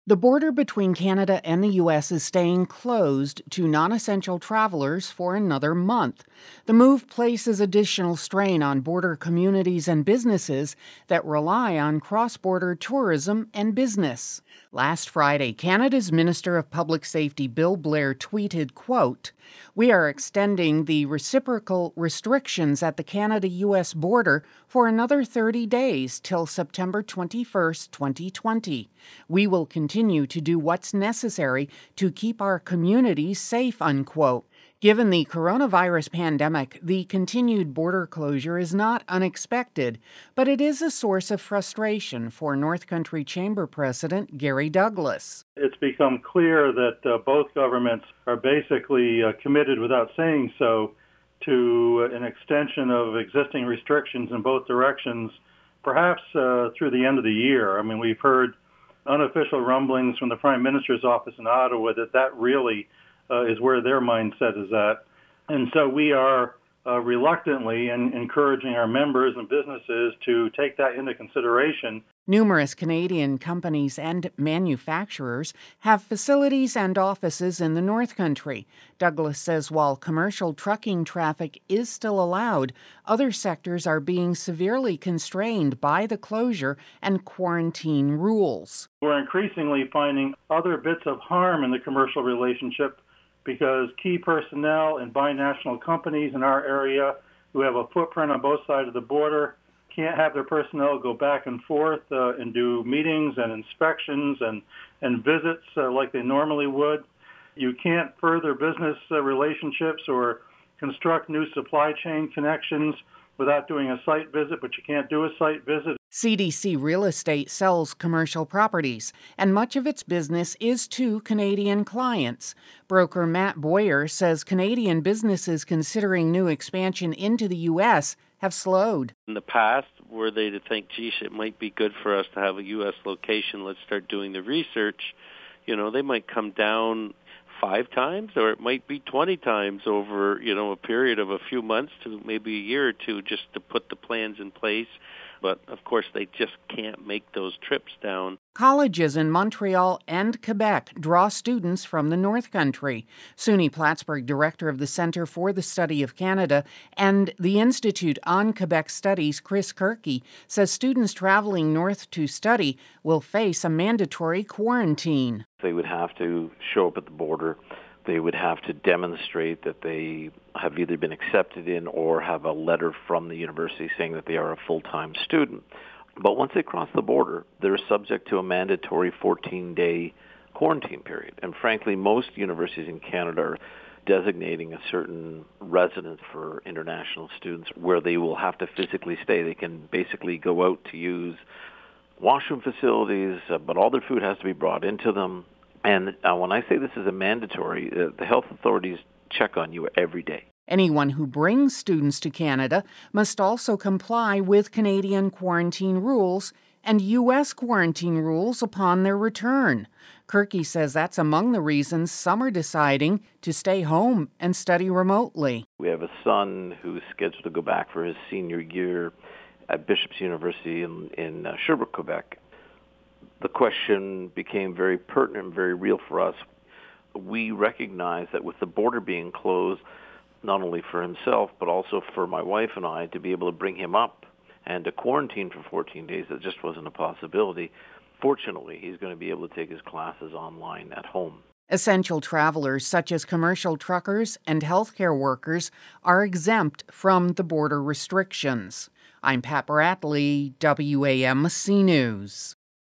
The border between Canada and the U.S. is staying closed to non-essential travelers for another month. The move places additional strain on border communities and businesses that rely on cross-border tourism and business. Last Friday, Canada's Minister of Public Safety Bill Blair tweeted, quote, "We are extending the reciprocal restrictions at the Canada-U.S. border for another 30 days till September 21st, 2020. We will continue to do what's necessary to keep our communities safe," unquote. Given the coronavirus pandemic, the continued border closure is not unexpected, but it is a source of frustration for North Country Chamber President Gary Douglas. It's become clear that both governments are basically committed, without saying so, to an extension of existing restrictions in both directions, perhaps through the end of the year. I mean, we've heard unofficial rumblings from the Prime Minister's office in Ottawa that really is where their mindset is at. And so we are reluctantly encouraging our members and businesses to take that into consideration. Numerous Canadian companies and manufacturers have facilities and offices in the North Country. Douglas says while commercial trucking traffic is still allowed, other sectors are being severely constrained by the closure and quarantine rules. We're increasingly finding other bits of harm in the commercial relationship because key personnel in binational companies in our area who have a footprint on both sides of the border can't have their personnel go back and forth and do meetings and inspections and visits like they normally would. You can't further business relationships or construct new supply chain connections without doing a site visit, but you can't do a site visit. CDC Real Estate sells commercial properties, and much of its business is to Canadian clients. Broker Matt Boyer says Canadian businesses considering new expansion into the U.S. have slowed. In the past, were they to think, geez, it might be good for us to have a U.S. location, let's start doing the research, they might come down 5 times, or it might be 20 times over, a period of a few months to maybe a year or two just to put the plans in place. But, of course, they just can't make those trips down. Colleges in Montreal and Quebec draw students from the North Country. SUNY Plattsburgh, director of the Centre for the Study of Canada and the Institute on Quebec Studies, Chris Kirky, says students traveling north to study will face a mandatory quarantine. They would have to show up at the border. They would have to demonstrate that they have either been accepted in or have a letter from the university saying that they are a full-time student. But once they cross the border, they're subject to a mandatory 14-day quarantine period. And frankly, most universities in Canada are designating a certain residence for international students where they will have to physically stay. They can basically go out to use washroom facilities, but all their food has to be brought into them. And when I say this is a mandatory, the health authorities check on you every day. Anyone who brings students to Canada must also comply with Canadian quarantine rules and U.S. quarantine rules upon their return. Kirky says that's among the reasons some are deciding to stay home and study remotely. We have a son who's scheduled to go back for his senior year at Bishop's University in Sherbrooke, Quebec. The question became very pertinent and very real for us. We recognize that with the border being closed, not only for himself, but also for my wife and I to be able to bring him up and to quarantine for 14 days, that just wasn't a possibility. Fortunately, he's going to be able to take his classes online at home. Essential travelers such as commercial truckers and healthcare workers are exempt from the border restrictions. I'm Pat Bradley, WAMC News.